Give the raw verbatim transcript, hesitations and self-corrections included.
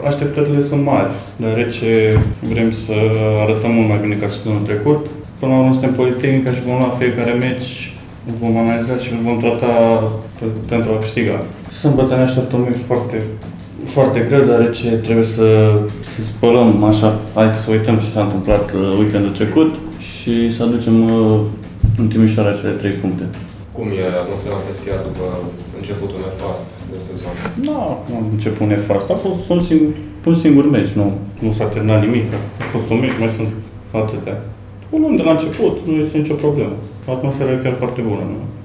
așteptările sunt mari, deoarece vrem să arătăm mult mai bine ca sezonul trecut. Până la urmă suntem Politehnica și vom lua fiecare meci, vom analiza și îl vom trata pentru a câștiga. Sâmbătă ne așteaptă un meci foarte, foarte greu, deoarece trebuie să, să spălăm așa, hai să uităm ce s-a întâmplat weekendul trecut și să aducem în Timișoara cele trei puncte. Cum e atmosfera în vestiar după începutul nefast de sezon? Nu, nu a început nefast. A fost un singur, un singur meci, nu, nu s-a terminat nimic. A fost un meci, mai sunt atâtea. O luăm de la început, nu este nicio problemă. Atmosfera e chiar foarte bună, nu?